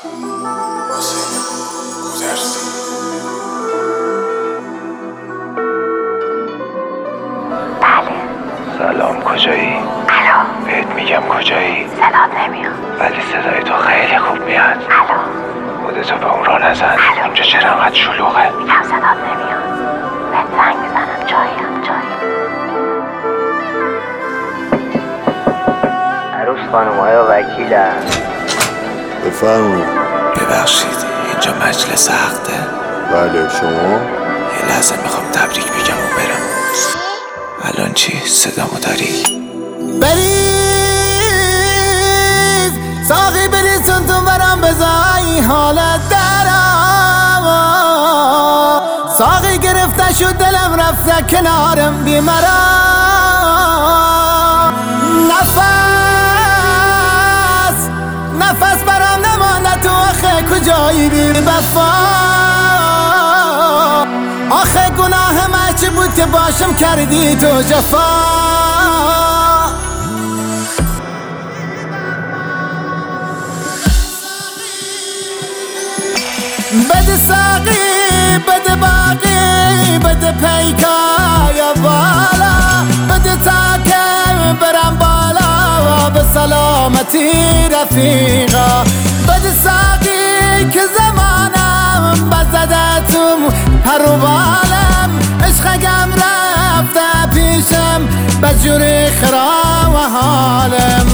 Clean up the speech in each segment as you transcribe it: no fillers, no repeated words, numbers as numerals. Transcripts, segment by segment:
سلام، کجایی؟ الو. بهت میگم کجایی؟ صدات نمیاد. ولی صدای تو خیلی خوب میاد. الو. خودتو به اون راه نزن. اونجا چرا انقدر شلوغه؟ میگم صدات نمیاد. بهت زنگ میزنم. جاییم. عروس خانم آیا وکیلم؟ بفرمایید. ببخشید، اینجا مجلس عقده؟ بله، شما؟ یه لحظه میخوام تبریک بگم و برم. الان چی؟ صدامو داری؟ بریز ساقی بریزون تو برام بزایی حالت درم. ساقی گرفته شد دلم رفته کنارم بیمرم. نفس برام نمانده تو آخه کجایی بی وفا. آخه گناه من چی بود که باشم کردی تو جفا. بده ساقی بده باقی بده پیکای بالا. بده تا که برم بالا به سلامتی رفیقا. بده ساقی که زمانم بزده تو پر و بالم. عشقم رفته پیشم بجوری خرام و حالم.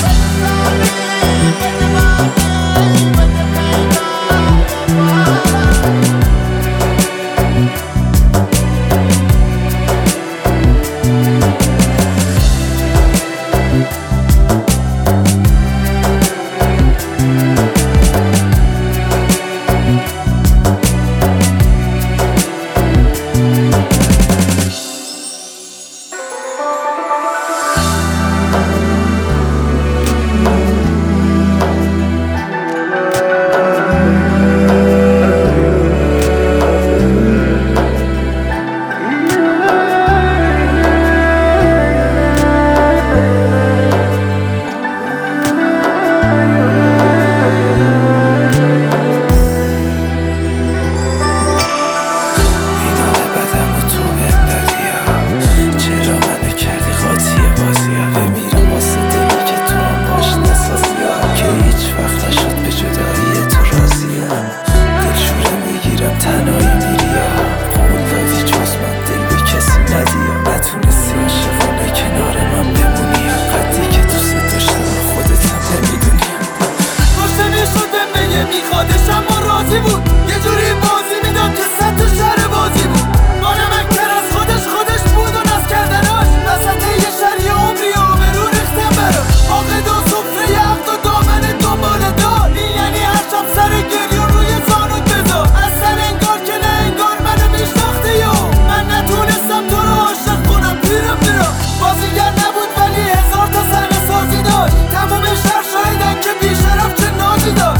میخوادشم و راضی بود. یه جوری بازی میداد که صد تا شهر بازی بود. بانمکتر از خودش بود و نز کردناش. وسط یه شهر یه عمری آبرو ریختم براش. عاقد و صفره عقد و دامن دنبال دار. این یعنی هر شب سر گریون روی زانوت بذار. اصلا انگار که نه انگار منو میشناخته یا من نتونستم تو رو عاشق کنم. پیرم بازیگر نبود ولی هزار تا صحنه سازی داشت. تموم شهر شاهدن که بیشرف چه نازی داشت.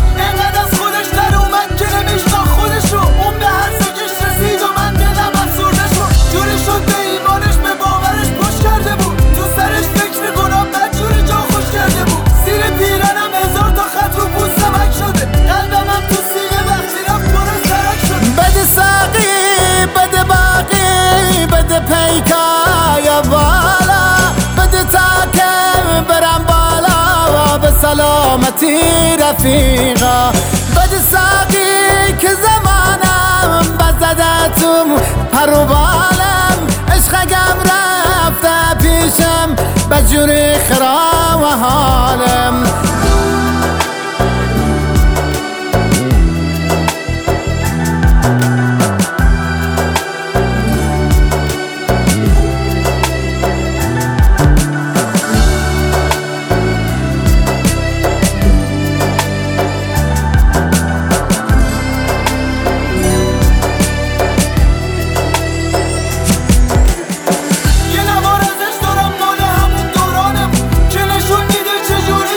سلامتی رفیقا. بده ساقی که زمانم بزده تو پر و بالم. عشقم رفته پیشم بجوری خرام و حالم. چجوری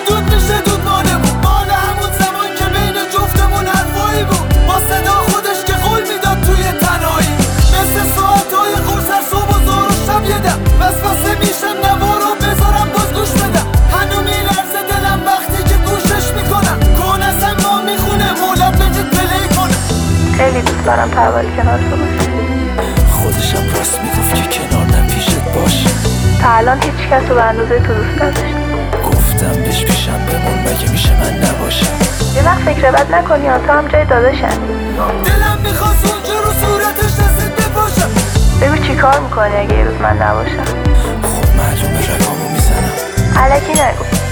هر وقت کنار تو باشه. خودشم راست میگفت که کنار پیشت باشه. تا الان هیچ کس رو به اندازه تو دوست نداشتم. گفتم بهش پیشم بمون، مگه میشه من نباشم؟ یه وقت فکر بد نکنی، تو هم جای داداشم. دلم میخواست اونجا رو صورتش دستت بپاشم. بگو چی کار میکنی اگه یه روز من نباشم؟ خب معلومه رقامو میزنم. الکی نگو.